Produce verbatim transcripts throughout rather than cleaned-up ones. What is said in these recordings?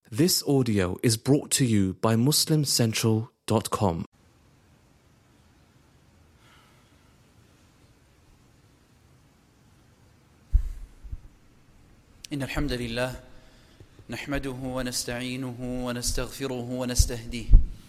This audio is brought to you by Muslim Central dot com. إن الحمد لله نحمده ونستعينه ونستغفره ونستهديه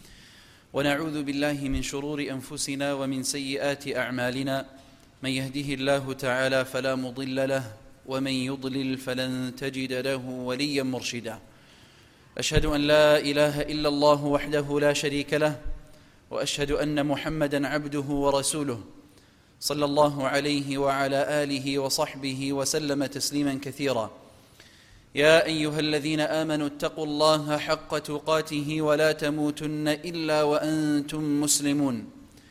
ونعوذ بالله من شرور أنفسنا ومن سيئات أعمالنا من يهده الله تعالى فلا مضل له ومن يضلل فلن تجد له وليا مرشدا أشهد أن لا إله إلا الله وحده لا شريك له وأشهد أن محمدا عبده ورسوله صلى الله عليه وعلى آله وصحبه وسلم تسليما كثيرا يا أيها الذين آمنوا اتقوا الله حق تقاته ولا تموتن إلا وأنتم مسلمون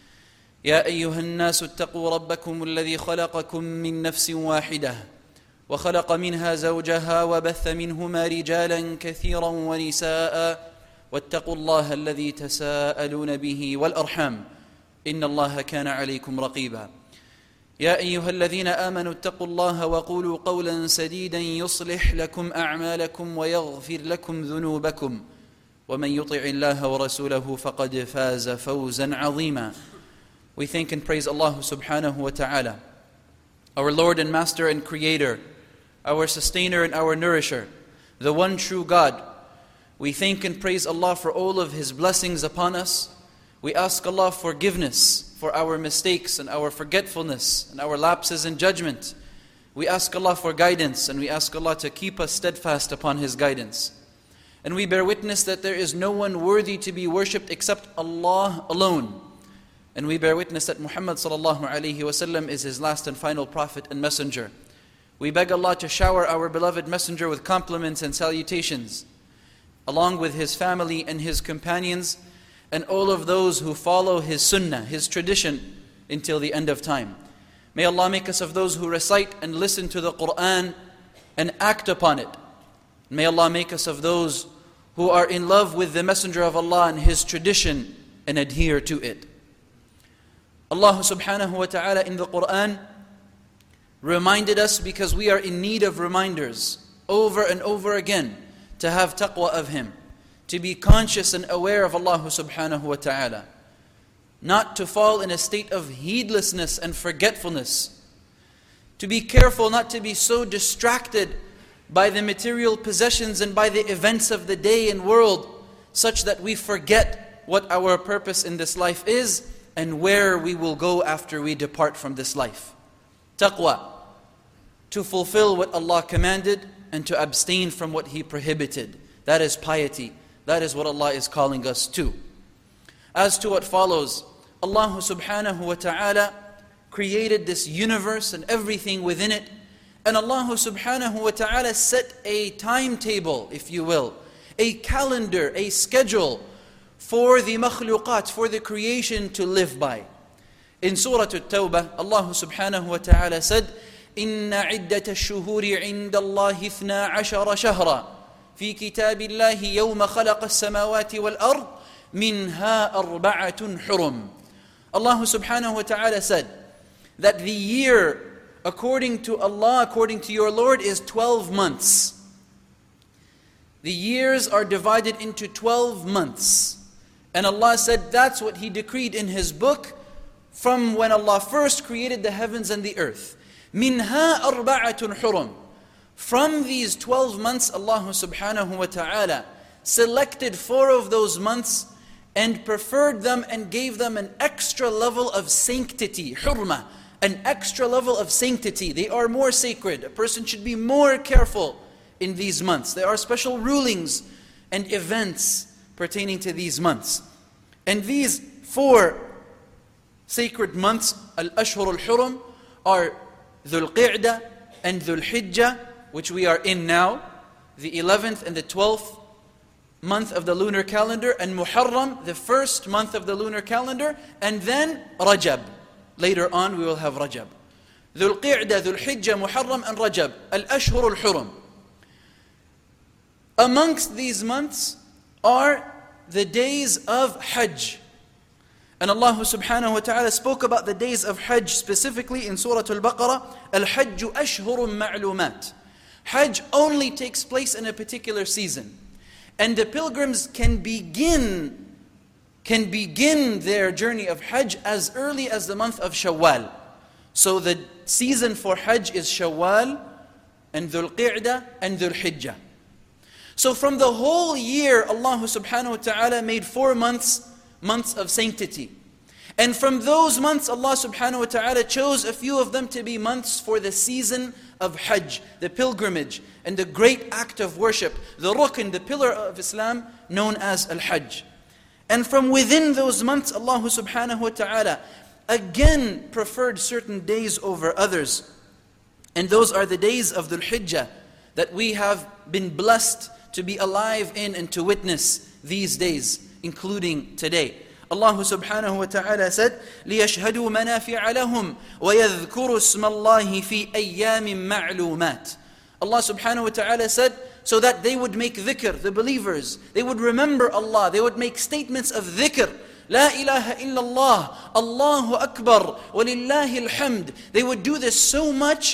يا أيها الناس اتقوا ربكم الذي خلقكم من نفس واحدة وخلق منها زوجها وبث منهما رجالا كثيرا ونساء واتقوا الله الذي تساءلون به والأرحام إن الله كان عليكم رقيبا يا أيها الذين آمنوا اتقوا الله وقولوا قولا سديدا يصلح لكم أعمالكم ويغفر لكم ذنوبكم ومن يطع الله ورسوله فقد فاز فوزا عظيما. We thank and praise Allah subhanahu wa ta'ala, our Lord and Master and Creator, our Sustainer and our Nourisher, the one true God. We thank and praise Allah for all of His blessings upon us. We ask Allah forgiveness for our mistakes and our forgetfulness and our lapses in judgment. We ask Allah for guidance, and we ask Allah to keep us steadfast upon His guidance. And we bear witness that there is no one worthy to be worshipped except Allah alone. And we bear witness that Muhammad sallallahu alaihi wasallam is His last and final prophet and messenger. We beg Allah to shower our beloved messenger with compliments and salutations, along with his family and his companions, and all of those who follow his sunnah, his tradition, until the end of time. May Allah make us of those who recite and listen to the Qur'an and act upon it. May Allah make us of those who are in love with the Messenger of Allah and his tradition and adhere to it. Allah subhanahu wa ta'ala in the Qur'an reminded us, because we are in need of reminders over and over again, to have taqwa of Him, to be conscious and aware of Allah subhanahu wa ta'ala, not to fall in a state of heedlessness and forgetfulness, to be careful not to be so distracted by the material possessions and by the events of the day and world, such that we forget what our purpose in this life is and where we will go after we depart from this life. Taqwa, to fulfill what Allah commanded and to abstain from what He prohibited. That is piety. That is what Allah is calling us to. As to what follows, Allah subhanahu wa ta'ala created this universe and everything within it. And Allah subhanahu wa ta'ala set a timetable, if you will, a calendar, a schedule for the makhluqat, for the creation to live by. In Surah At-Tawbah, Allah subhanahu wa ta'ala said, إِنَّ عِدَّةَ الشُّهُورِ عِنْدَ اللَّهِ اثْنَا عَشَرَ شَهْرًا في كتاب الله يوم خلق السماوات والأرض منها أربعة حرم. Allah subhanahu wa ta'ala said that the year, according to Allah, according to your Lord, is twelve months. The years are divided into twelve months. And Allah said that's what He decreed in His book from when Allah first created the heavens and the earth. منها أربعة حرم. From these twelve months, Allah subhanahu wa ta'ala selected four of those months and preferred them and gave them an extra level of sanctity, hurma, an extra level of sanctity. They are more sacred. A person should be more careful in these months. There are special rulings and events pertaining to these months. And these four sacred months, Al-Ashhur Al-Hurum, are Dhul Qi'dah and Dhul Hijjah, which we are in now, the eleventh and the twelfth month of the lunar calendar, and Muharram, the first month of the lunar calendar, and then Rajab. Later on we will have Rajab. Dhul Qi'dah, Dhul Hijjah, Muharram, and Rajab. Al-Ashhur Al-Hurum. Amongst these months are the days of Hajj. And Allah subhanahu wa ta'ala spoke about the days of Hajj specifically in Surah Al-Baqarah. Al-Hajju ashhurun ma'lumat. Hajj only takes place in a particular season. And the pilgrims can begin, can begin their journey of Hajj as early as the month of Shawwal. So the season for Hajj is Shawwal and Dhul Qa'dah and Dhul Hijjah. So from the whole year, Allah subhanahu wa ta'ala made four months, months of sanctity. And from those months, Allah subhanahu wa ta'ala chose a few of them to be months for the season of Hajj, the pilgrimage, and the great act of worship, the rukn, the pillar of Islam, known as Al-Hajj. And from within those months, Allah subhanahu wa ta'ala again preferred certain days over others. And those are the days of Dhul Hijjah that we have been blessed to be alive in and to witness these days, including today. Allah subhanahu wa ta'ala said, لِيَشْهَدُوا مَنَافِعَ لَهُمْ وَيَذْكُرُوا اسْمَ اللَّهِ فِي أَيَّامٍ مَعْلُومَاتٍ. Allah subhanahu wa ta'ala said, so that they would make dhikr, the believers, they would remember Allah, they would make statements of dhikr. La ilaha illallah, Allahu Akbar, walillahi alhamd. They would do this so much,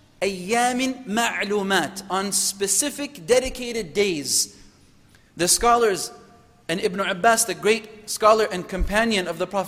أَيَّامٍ مَعْلُومَاتٍ, on specific dedicated days. The scholars, and Ibn Abbas, the great scholar and companion of the Prophet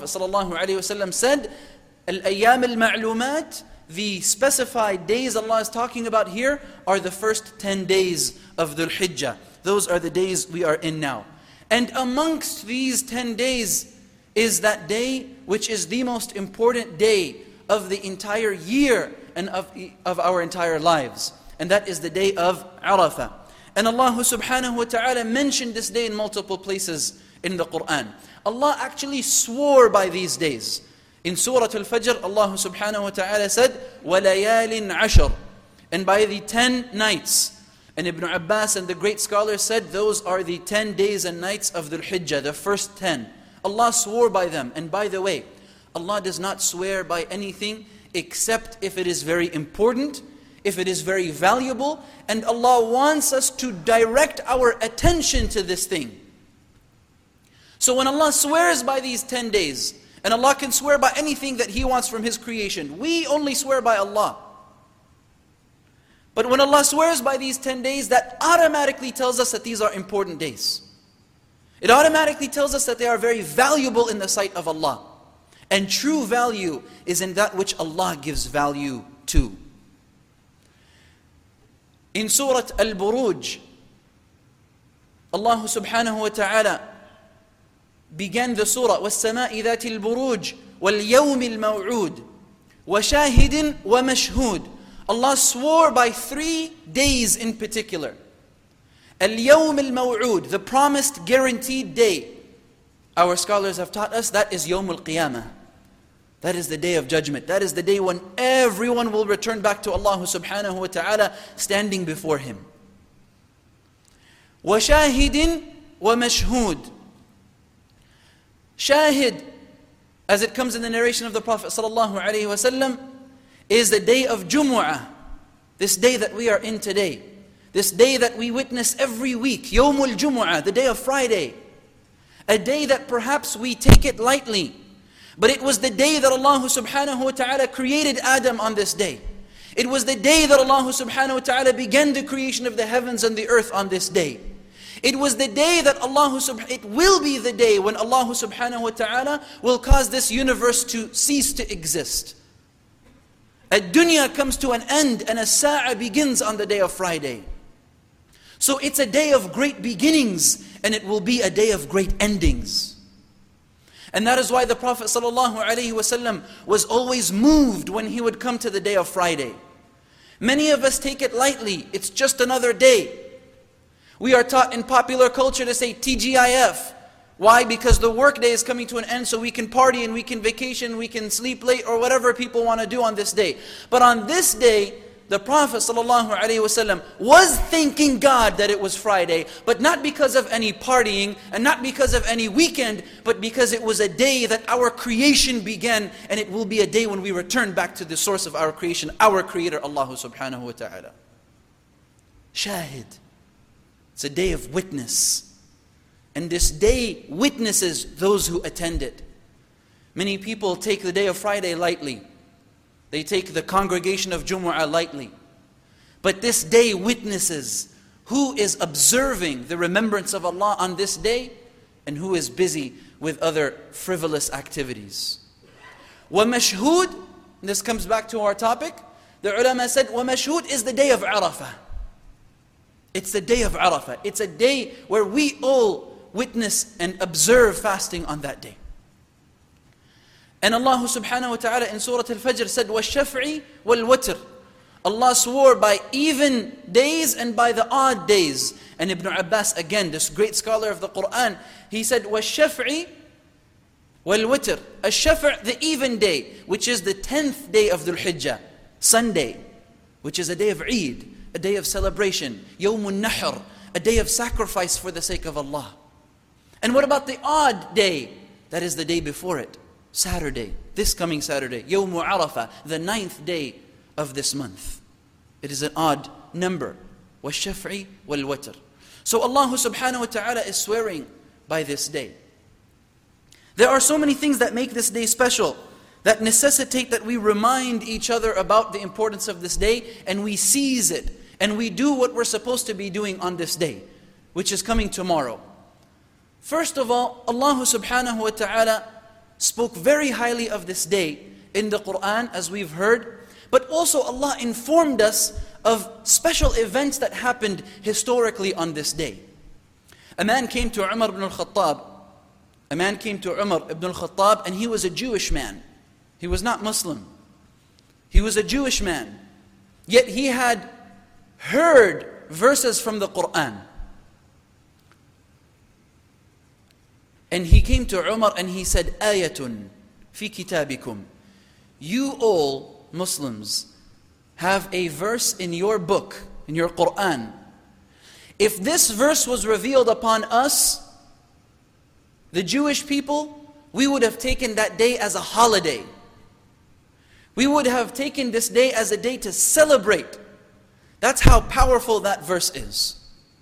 ﷺ, said, Al-Ayyam al-Ma'lumat, the specified days Allah is talking about here are the first ten days of Dhul Hijjah. Those are the days we are in now. And amongst these ten days is that day which is the most important day of the entire year and of, of our entire lives. And that is the day of Arafah. And Allah subhanahu wa ta'ala mentioned this day in multiple places in the Quran. Allah actually swore by these days. In Surah Al-Fajr, Allah subhanahu wa ta'ala said, وَلَيَالٍ عَشْرٍ, and by the ten nights. And Ibn Abbas and the great scholars said, those are the ten days and nights of Dhul Hijjah, the first ten. Allah swore by them. And by the way, Allah does not swear by anything except if it is very important, if it is very valuable, and Allah wants us to direct our attention to this thing. So when Allah swears by these ten days, and Allah can swear by anything that He wants from His creation, we only swear by Allah. But when Allah swears by these ten days, that automatically tells us that these are important days. It automatically tells us that they are very valuable in the sight of Allah. And true value is in that which Allah gives value to. In Surah Al-Buruj, Allah subhanahu wa ta'ala began the surah, وَالسَّمَاءِ ذَاتِ الْبُرُوجِ وَالْيَوْمِ الْمَوْعُودِ وَشَاهِدٍ وَمَشْهُودٍ. Allah swore by three days in particular. Al-Yawm al-Maw'ud, the promised guaranteed day. Our scholars have taught us that is Yawm al-Qiyamah. That is the day of judgment. That is the day when everyone will return back to Allah subhanahu wa ta'ala, standing before Him. وَشَاهِدٍ وَمَشْهُودٍ. Shahid, as it comes in the narration of the Prophet sallallahu alaihi wasallam, is the day of Jumu'ah. This day that we are in today. This day that we witness every week. Yawmul Jumu'ah, the day of Friday. A day that perhaps we take it lightly. But it was the day that Allah subhanahu wa ta'ala created Adam on this day. It was the day that Allah subhanahu wa ta'ala began the creation of the heavens and the earth on this day. It was the day that Allah subhanahu, it will be the day when Allah subhanahu wa ta'ala will cause this universe to cease to exist. A dunya comes to an end and a sa'a begins on the day of Friday. So it's a day of great beginnings and it will be a day of great endings. And that is why the Prophet sallallahu alaihi wasallam was always moved when he would come to the day of Friday. Many of us take it lightly. It's just another day. We are taught in popular culture to say T G I F. Why? Because the workday is coming to an end, so we can party and we can vacation, we can sleep late, or whatever people want to do on this day. But on this day, the Prophet ﷺ was thanking God that it was Friday, but not because of any partying, and not because of any weekend, but because it was a day that our creation began, and it will be a day when we return back to the source of our creation, our Creator, Allah subhanahu wa ta'ala. Shahid. It's a day of witness. And this day witnesses those who attend it. Many people take the day of Friday lightly. They take the congregation of Jumu'ah lightly. But this day witnesses who is observing the remembrance of Allah on this day and who is busy with other frivolous activities. وَمَشْهُود, this comes back to our topic. The ulama said, وَمَشْهُود is the day of Arafah. It's the day of Arafah. It's a day where we all witness and observe fasting on that day. And Allah subhanahu wa ta'ala in Surah Al-Fajr said, وَالشَّفْعِ وَالْوَتْرِ. Allah swore by even days and by the odd days. And Ibn Abbas, again, this great scholar of the Quran, he said, وَالشَّفْعِ وَالْوَتْرِ. Ash-shaf' the even day, which is the tenth day of Dhul Hijjah, Sunday, which is a day of Eid, a day of celebration, Yawmun Nahr, a day of sacrifice for the sake of Allah. And what about the odd day? That is the day before it, Saturday, this coming Saturday, Yawmu Arafah, the ninth day of this month. It is an odd number. وَالشَّفْعِ وَالْوَتْرِ. So Allah subhanahu wa ta'ala is swearing by this day. There are so many things that make this day special, that necessitate that we remind each other about the importance of this day, and we seize it, and we do what we're supposed to be doing on this day, which is coming tomorrow. First of all, Allah subhanahu wa ta'ala spoke very highly of this day in the Quran, as we've heard, but also Allah informed us of special events that happened historically on this day. A man came to Umar ibn al-Khattab, a man came to Umar ibn al-Khattab, and he was a Jewish man. He was not Muslim. He was a Jewish man. Yet he had heard verses from the Quran. And he came to Umar and he said, Ayatun fi kitabikum. You all Muslims have a verse in your book, in your Quran. If this verse was revealed upon us, the Jewish people, we would have taken that day as a holiday. We would have taken this day as a day to celebrate. That's how powerful that verse is.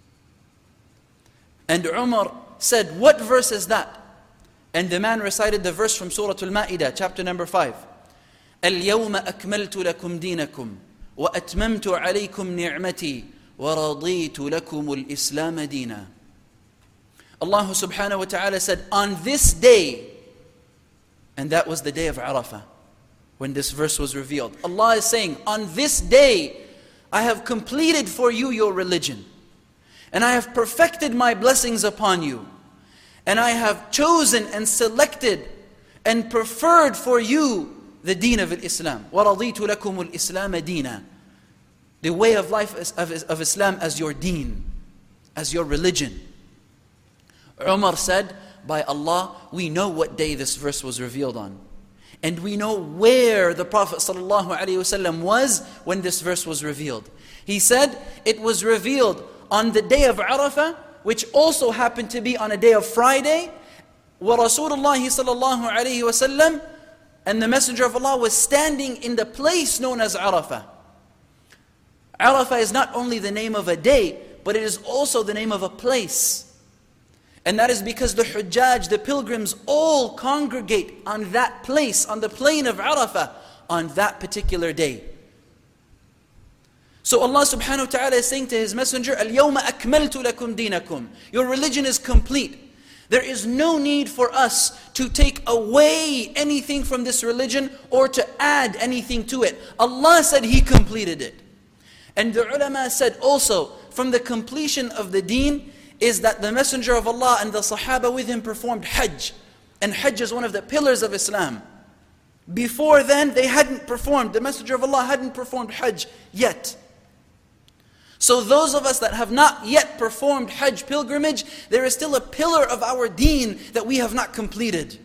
And Umar said, what verse is that? And the man recited the verse from Surah Al-Ma'idah, chapter number five. اليوم أكملت لكم دينكم وأتممت عليكم نعمتي ورضيت لكم الإسلام دينا. Allah subhanahu wa ta'ala said, on this day, and that was the day of Arafah, when this verse was revealed. Allah is saying, on this day, I have completed for you your religion. And I have perfected my blessings upon you. And I have chosen and selected and preferred for you the deen of Islam. وَرَضِيتُ لَكُمُ الْإِسْلَامَ دِينًا. The way of life of, of Islam as your deen, as your religion. Umar said, by Allah, we know what day this verse was revealed on. And we know where the Prophet ﷺ was when this verse was revealed. He said, it was revealed on the day of Arafah, which also happened to be on a day of Friday. وَرَسُولُ اللَّهِ صَلَّى اللَّهُ عَلَيْهِ وَسَلَّمَ, and the Messenger of Allah was standing in the place known as Arafah. Arafah is not only the name of a day, but it is also the name of a place. And that is because the Hujjaj, the pilgrims, all congregate on that place, on the plain of Arafah, on that particular day. So Allah subhanahu wa ta'ala is saying to His Messenger, الْيَوْمَ أَكْمَلْتُ لَكُمْ دِينَكُمْ. Your religion is complete. There is no need for us to take away anything from this religion or to add anything to it. Allah said He completed it. And the ulama said also, from the completion of the deen is that the Messenger of Allah and the Sahaba with him performed Hajj. And Hajj is one of the pillars of Islam. Before then, they hadn't performed, the Messenger of Allah hadn't performed Hajj yet. So those of us that have not yet performed Hajj pilgrimage, there is still a pillar of our deen that we have not completed.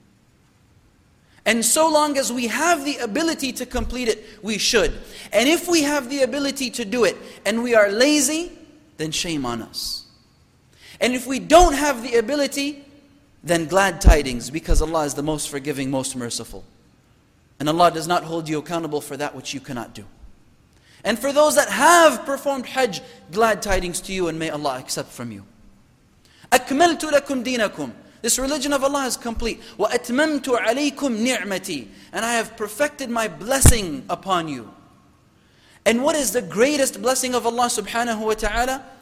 And so long as we have the ability to complete it, we should. And if we have the ability to do it and we are lazy, then shame on us. And if we don't have the ability, then glad tidings, because Allah is the most forgiving, most merciful. And Allah does not hold you accountable for that which you cannot do. And for those that have performed Hajj, glad tidings to you, and may Allah accept from you. أَكْمَلْتُ لَكُمْ دِينَكُمْ. This religion of Allah is complete. وَأَتْمَمْتُ عَلَيْكُمْ نِعْمَتِي. And I have perfected my blessing upon you. And what is the greatest blessing of Allah subhanahu wa ta'ala?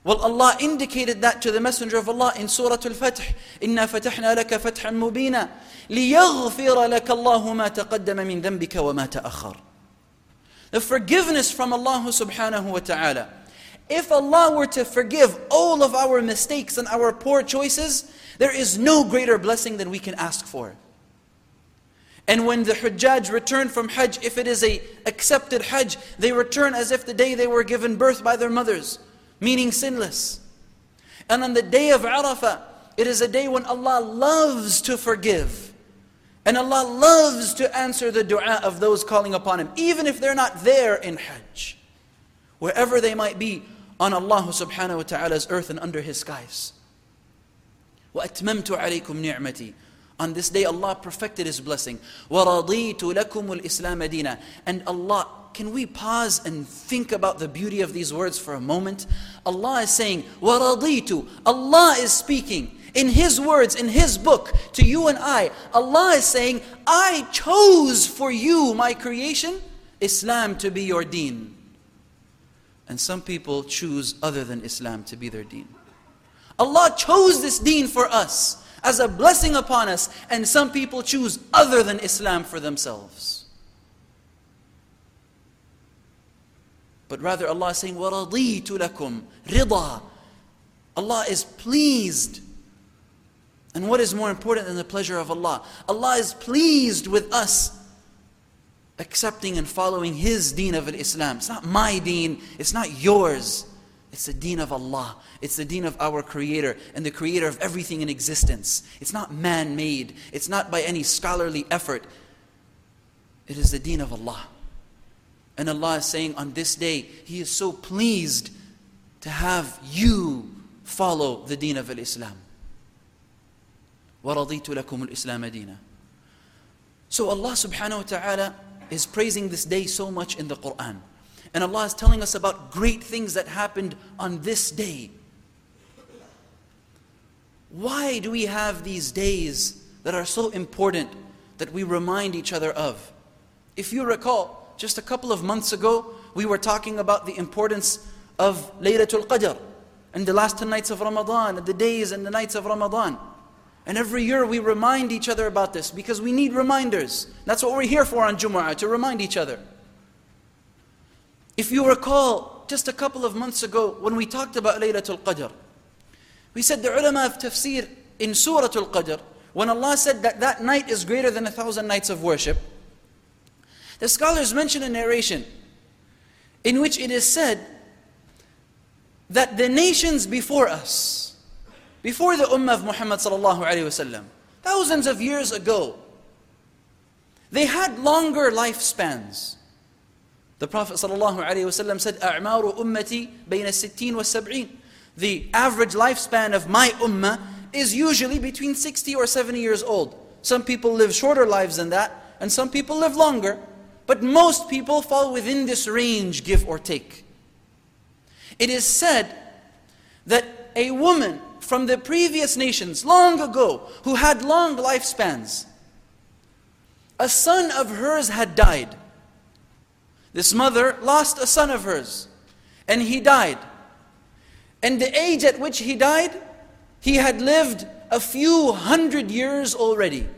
Well, Allah indicated that to the Messenger of Allah in Surah Al-Fath. إِنَّا فَتَحْنَا لَكَ فَتْحًا مُبِينًا لِيَغْفِرَ لَكَ اللَّهُ مَا تَقَدَّمَ مِنْ ذَنْبِكَ وَمَا تَأَخَّرَ. The forgiveness from Allah subhanahu wa ta'ala. If Allah were to forgive all of our mistakes and our poor choices, there is no greater blessing than we can ask for. And when the Hujjaj return from Hajj, if it is a accepted Hajj, they return as if the day they were given birth by their mothers, meaning sinless. And on the day of Arafah, it is a day when Allah loves to forgive. And Allah loves to answer the dua of those calling upon Him, even if they're not there in Hajj. Wherever they might be on Allah subhanahu wa ta'ala's earth and under His skies. وَأَتْمَمْتُ عَلَيْكُمْ نِعْمَتِي. On this day Allah perfected His blessing. وَرَضِيتُ لَكُمُ الْإِسْلَامَ دِينًا. And Allah, can we pause and think about the beauty of these words for a moment? Allah is saying, وَرَضِيتُ. Allah is speaking in His words, in His book, to you and I. Allah is saying, I chose for you, my creation, Islam to be your deen. And some people choose other than Islam to be their deen. Allah chose this deen for us as a blessing upon us, and some people choose other than Islam for themselves. But rather Allah is saying, وَرَضِيتُ لَكُمْ رِضَى. Allah is pleased. And what is more important than the pleasure of Allah? Allah is pleased with us accepting and following His deen of Islam. It's not my deen, it's not yours. It's the deen of Allah. It's the deen of our Creator and the Creator of everything in existence. It's not man-made. It's not by any scholarly effort. It is the deen of Allah. And Allah is saying on this day, He is so pleased to have you follow the deen of Islam. وَرَضِيتُ لَكُمُ الْإِسْلَامَ دِينًا. So Allah subhanahu wa ta'ala is praising this day so much in the Quran. And Allah is telling us about great things that happened on this day. Why do we have these days that are so important that we remind each other of? If you recall, just a couple of months ago, we were talking about the importance of Laylatul Qadr and the last ten nights of Ramadan and the days and the nights of Ramadan. And every year we remind each other about this because we need reminders. That's what we're here for on Jumu'ah, to remind each other. If you recall, just a couple of months ago when we talked about Laylatul Qadr, we said the ulama of tafsir in Surah Al-Qadr, when Allah said that that night is greater than a thousand nights of worship, the scholars mention a narration in which it is said that the nations before us, before the ummah of Muhammad sallallahu alayhi wasallam, thousands of years ago, they had longer lifespans. The Prophet sallallahu alayhi wasallam said, أَعْمَارُ أُمَّتِي بَيْنَ السِّتِّينَ وَالسَّبْعِينَ. The average lifespan of my ummah is usually between sixty or seventy years old. Some people live shorter lives than that, and some people live longer. But most people fall within this range, give or take. It is said that a woman from the previous nations, long ago, who had long lifespans, a son of hers had died. This mother lost a son of hers, and he died. And the age at which he died, he had lived a few hundred years already.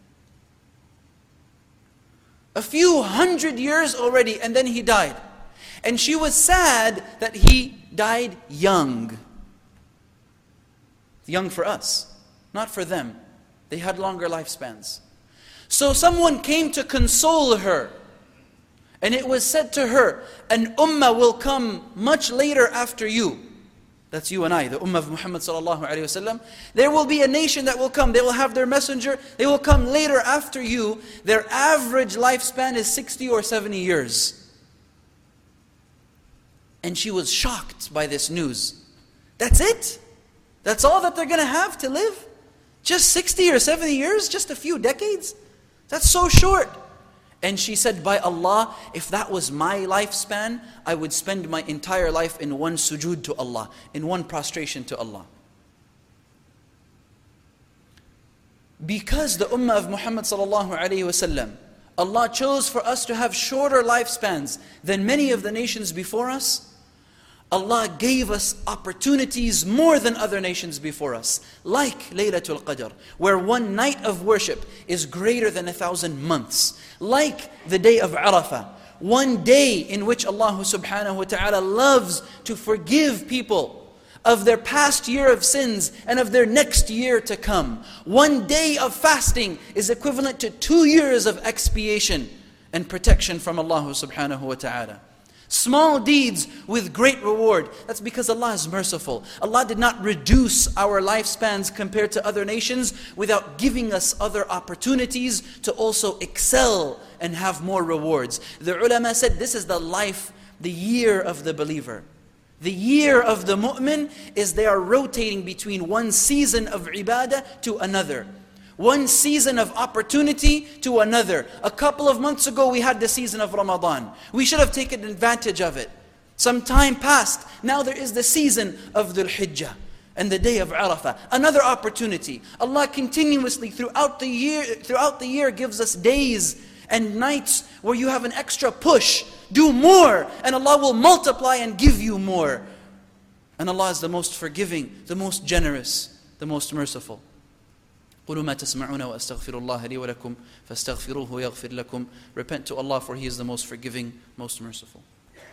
A few hundred years already, and then he died. And she was sad that he died young. Young for us, not for them. They had longer lifespans. So someone came to console her. And it was said to her, an ummah will come much later after you. That's you and I, the ummah of Muhammad sallallahu alayhi wasallam. There will be a nation that will come. They will have their messenger. They will come later after you. Their average lifespan is sixty or seventy years. And she was shocked by this news. That's it? That's all that they're going to have to live? Just sixty or seventy years? Just a few decades? That's so short. And she said, by Allah, if that was my lifespan, I would spend my entire life in one sujood to Allah, in one prostration to Allah. Because the ummah of Muhammad sallallahu alayhi wasallam, Allah chose for us to have shorter lifespans than many of the nations before us, Allah gave us opportunities more than other nations before us, like Laylatul Qadr, where one night of worship is greater than a thousand months, like the day of Arafah, one day in which Allah subhanahu wa ta'ala loves to forgive people of their past year of sins and of their next year to come. One day of fasting is equivalent to two years of expiation and protection from Allah subhanahu wa ta'ala. Small deeds with great reward. That's because Allah is merciful. Allah did not reduce our lifespans compared to other nations without giving us other opportunities to also excel and have more rewards. The ulama said this is the life, the year of the believer. The year of the mu'min is they are rotating between one season of ibadah to another. One season of opportunity to another. A couple of months ago we had the season of Ramadan. We should have taken advantage of it. Some time passed. Now there is the season of Dhul Hijjah and the day of Arafah. Another opportunity. Allah continuously throughout the year, throughout the year gives us days and nights where you have an extra push. Do more and Allah will multiply and give you more. And Allah is the most forgiving, the most generous, the most merciful. قُلُوا مَا تَسْمَعُونَ وَأَسْتَغْفِرُ اللَّهَ لِي وَلَكُمْ فَاسْتَغْفِرُوهُ يَغْفِرْ لَكُمْ. Repent to Allah, for He is the most forgiving, most merciful.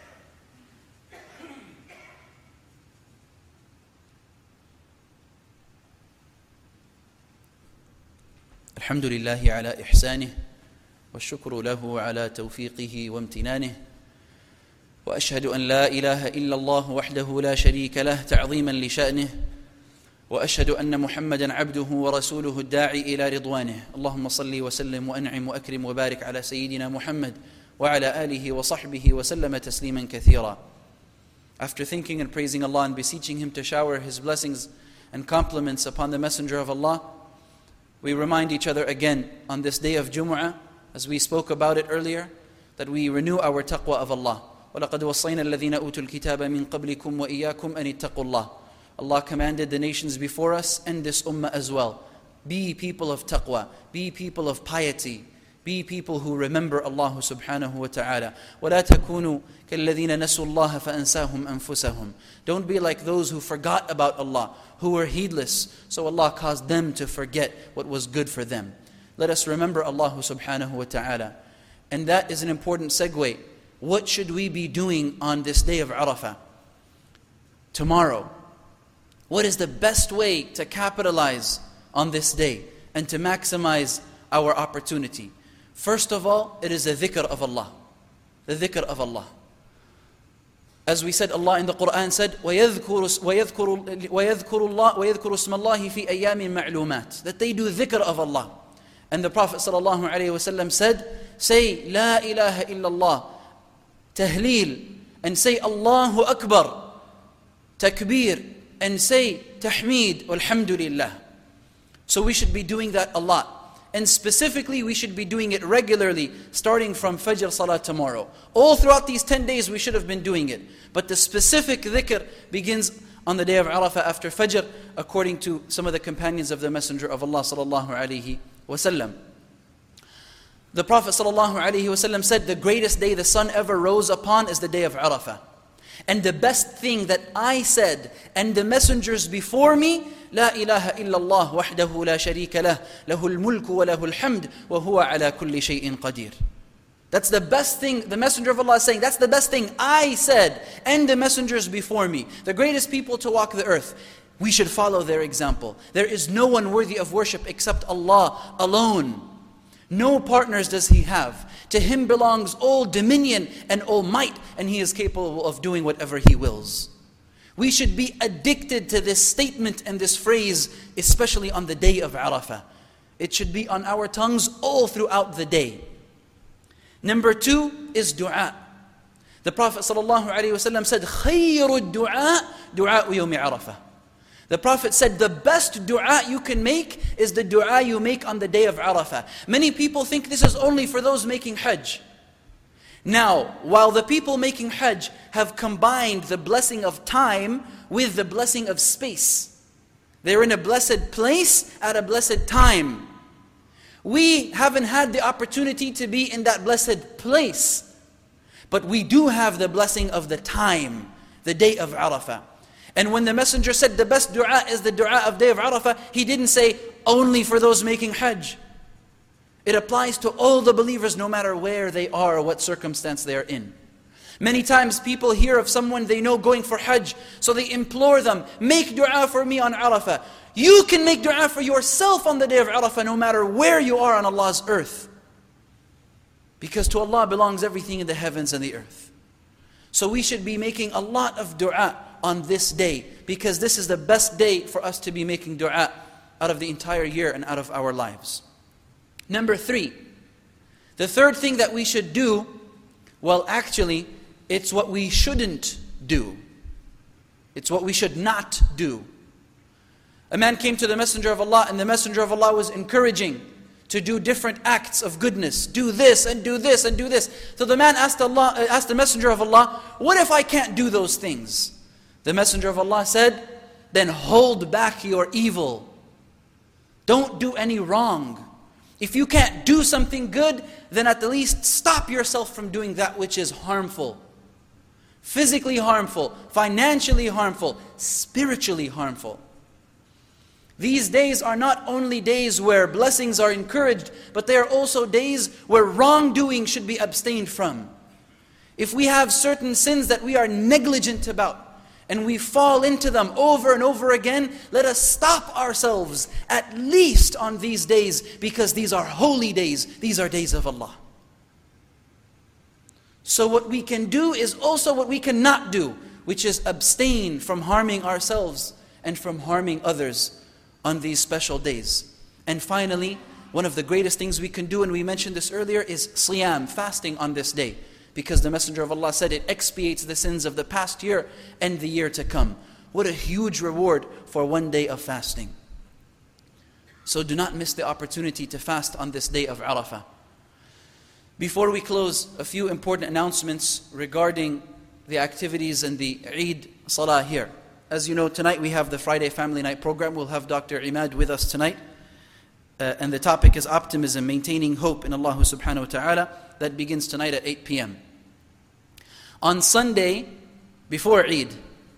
الحمد لله على إحسانه والشكر له على توفيقه وامتنانه وأشهد أن لا إله إلا الله وحده لا شريك له تعظيما لشأنه وأشهد أن محمدا عبده ورسوله الداعي إلى رضوانه. اللهم صل وسلم وأنعم وأكرم وبارك على سيدنا محمد وعلى آله وصحبه وسلم تسليما كثيرا. After thinking and praising Allah and beseeching Him to shower His blessings and compliments upon the Messenger of Allah, we remind each other again on this day of Jumu'ah, as we spoke about it earlier, that we renew our taqwa of Allah. وَلَقَدْ وَصَّيْنَا الَّذِينَ أُوتُوا الْكِتَابَ مِنْ قَبْلِكُمْ وَإِيَّاكُمْ أَنِ اتَّقُوا اللَّهِ. Allah commanded the nations before us and this ummah as well. Be people of taqwa, be people of piety, be people who remember Allah subhanahu wa ta'ala. وَلَا تَكُونُوا كَالَّذِينَ نَسُوا اللَّهَ فَأَنْسَاهُمْ أَنفُسَهُمْ. Don't be like those who forgot about Allah, who were heedless, so Allah caused them to forget what was good for them. Let us remember Allah subhanahu wa ta'ala. And that is an important segue. What should we be doing on this day of Arafah? Tomorrow. What is the best way to capitalize on this day and to maximize our opportunity? First of all, it is the dhikr of Allah. The dhikr of Allah. As we said, Allah in the Quran said, وَيَذْكُرُ وَيَذْكُرُ اللَّهِ وَيَذْكُرُ اسْمَ اللَّهِ فِي أَيَّامٍ مَعْلُومَاتٍ. That they do dhikr of Allah. And the Prophet sallallahu alaihi wasallam said, say, La ilaha illallah, tahleel, and say, Allahu Akbar, takbir, and say, tahmeed, walhamdulillah. So we should be doing that a lot. And specifically, we should be doing it regularly, starting from Fajr Salah tomorrow. All throughout these ten days, we should have been doing it. But the specific dhikr begins on the day of Arafah after Fajr, according to some of the companions of the Messenger of Allah sallallahu alaihi wasallam. The Prophet sallallahu alaihi wasallam said, the greatest day the sun ever rose upon is the day of Arafah. And the best thing that I said and the messengers before me, La ilaha illallah wahdahu la sharika lah, lahul mulku wa lahul hamd, wa huwa ala kulli shay'in qadir. That's the best thing, the Messenger of Allah is saying, that's the best thing I said and the messengers before me. The greatest people to walk the earth. We should follow their example. There is no one worthy of worship except Allah alone. No partners does He have. To Him belongs all dominion and all might, and He is capable of doing whatever He wills. We should be addicted to this statement and this phrase, especially on the day of Arafah. It should be on our tongues all throughout the day. Number two is dua. The Prophet ﷺ said, خَيْرُ الدُّعَاء دُعَاءُ يَوْمِ عَرَفَةٍ. The Prophet said, the best dua you can make is the dua you make on the day of Arafah. Many people think this is only for those making Hajj. Now, while the people making Hajj have combined the blessing of time with the blessing of space. They're in a blessed place at a blessed time. We haven't had the opportunity to be in that blessed place. But we do have the blessing of the time. the day of Arafah. And when the Messenger said the best dua is the dua of day of Arafah, he didn't say only for those making Hajj. It applies to all the believers no matter where they are or what circumstance they are in. Many times people hear of someone they know going for Hajj, so they implore them, make dua for me on Arafah. You can make dua for yourself on the day of Arafah no matter where you are on Allah's earth. Because to Allah belongs everything in the heavens and the earth. So we should be making a lot of dua on this day, because this is the best day for us to be making dua out of the entire year and out of our lives. Number three, the third thing that we should do, well actually, it's what we shouldn't do. It's what we should not do. A man came to the Messenger of Allah, and the Messenger of Allah was encouraging to do different acts of goodness. Do this and do this and do this. So the man asked Allah, asked the Messenger of Allah, what if I can't do those things? The Messenger of Allah said, then hold back your evil. Don't do any wrong. If you can't do something good, then at the least stop yourself from doing that which is harmful. Physically harmful, financially harmful, spiritually harmful. These days are not only days where blessings are encouraged, but they are also days where wrongdoing should be abstained from. If we have certain sins that we are negligent about, and we fall into them over and over again, let us stop ourselves at least on these days, because these are holy days. These are days of Allah. So what we can do is also what we cannot do, which is abstain from harming ourselves and from harming others on these special days. And finally, one of the greatest things we can do, and we mentioned this earlier, is siyam, fasting on this day. Because the Messenger of Allah said it expiates the sins of the past year and the year to come. What a huge reward for one day of fasting. So do not miss the opportunity to fast on this day of Arafah. Before we close, a few important announcements regarding the activities and the Eid Salah here. As you know, tonight we have the Friday Family Night program. We'll have Doctor Imad with us tonight. Uh, and the topic is optimism, maintaining hope in Allah subhanahu wa ta'ala. That begins tonight at eight p m On Sunday, before Eid,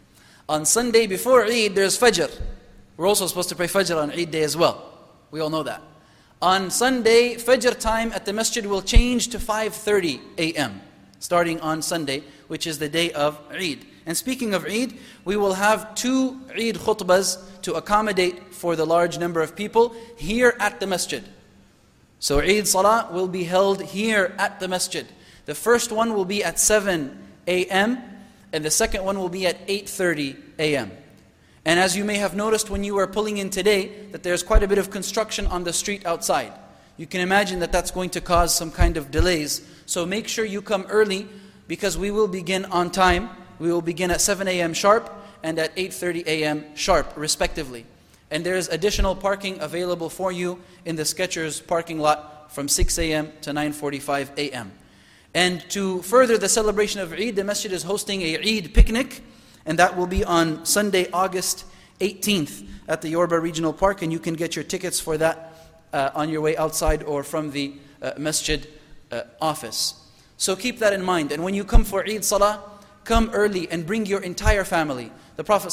on Sunday before Eid, there's Fajr. We're also supposed to pray Fajr on Eid day as well. We all know that. On Sunday, Fajr time at the masjid will change to five thirty a m starting on Sunday, which is the day of Eid. And speaking of Eid, we will have two Eid khutbahs to accommodate for the large number of people here at the masjid. So Eid Salah will be held here at the masjid. The first one will be at seven a m and the second one will be at eight thirty a m And as you may have noticed when you were pulling in today, that there's quite a bit of construction on the street outside. You can imagine that that's going to cause some kind of delays. So make sure you come early, because we will begin on time. We will begin at seven a m sharp and at eight thirty a m sharp respectively. And there is additional parking available for you in the Skechers parking lot from six a m to nine forty-five a m And to further the celebration of Eid, the masjid is hosting a Eid picnic, and that will be on Sunday, August eighteenth at the Yorba Regional Park, and you can get your tickets for that uh, on your way outside or from the uh, masjid uh, office. So keep that in mind. And when you come for Eid Salah, come early and bring your entire family. The Prophet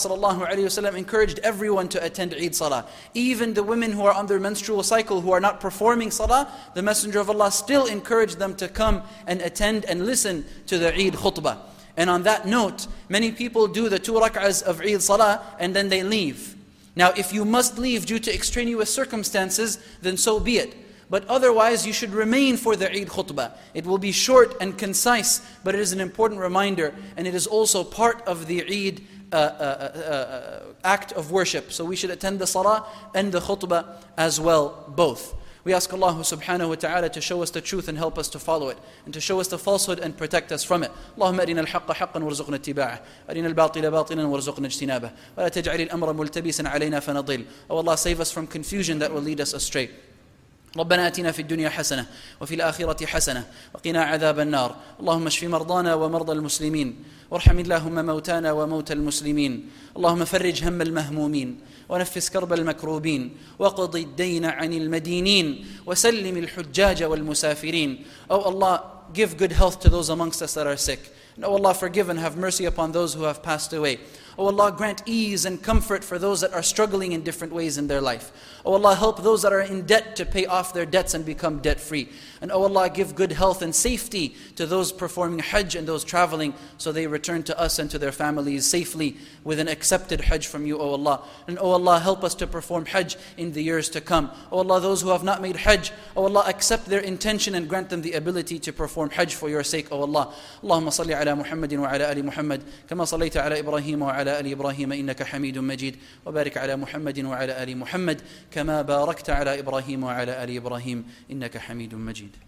ﷺ encouraged everyone to attend Eid Salah. Even the women who are on their menstrual cycle, who are not performing Salah, the Messenger of Allah still encouraged them to come and attend and listen to the Eid khutbah. And on that note, many people do the two rak'ahs of Eid Salah and then they leave. Now if you must leave due to extraneous circumstances, then so be it. But otherwise, you should remain for the Eid khutbah. It will be short and concise, but it is an important reminder, and it is also part of the Eid uh, uh, uh, uh, act of worship. So we should attend the salah and the khutbah as well, both. We ask Allah subhanahu wa ta'ala to show us the truth and help us to follow it, and to show us the falsehood and protect us from it. اللهم أرنا الحق حقا وارزقنا اتباعه، أرنا الباطل باطلا وارزقنا اجتنابه، ولا تجعل الأمر ملتبسا علينا فنضل. Oh Allah, save us from confusion that will lead us astray. ربنا آتنا في الدنيا حسنة وفي الآخرة حسنة وقنا عذاب النار. اللهم اشف مرضانا ومرضى المسلمين، وارحم اللهم موتانا وموتى المسلمين. اللهم فرج هم المهمومين، ونفس كرب المكروبين، وقض الدين عن المدينين، وسلم الحجاج والمسافرين. Oh Allah, give good health to those amongst us that are sick, And O Allah, forgive and have mercy upon those who have passed away. O Allah, grant ease and comfort for those that are struggling in different ways in their life. O Allah, help those that are in debt to pay off their debts and become debt-free. And O Allah, give good health and safety to those performing Hajj and those traveling, so they return to us and to their families safely with an accepted Hajj from you, O Allah. And O Allah, help us to perform Hajj in the years to come. O Allah, those who have not made Hajj, O Allah, accept their intention and grant them the ability to perform Hajj for your sake, O Allah. Allahumma salli ala Muhammadin wa ala ali Muhammad, kama sallaita ala Ibrahim wa ala ali Ibrahim innaka Hamidun Majid, wa barik ala Muhammadin wa ala ali Muhammad, kama barakta ala Ibrahim wa ala ali Ibrahim innaka Hamidun Majid.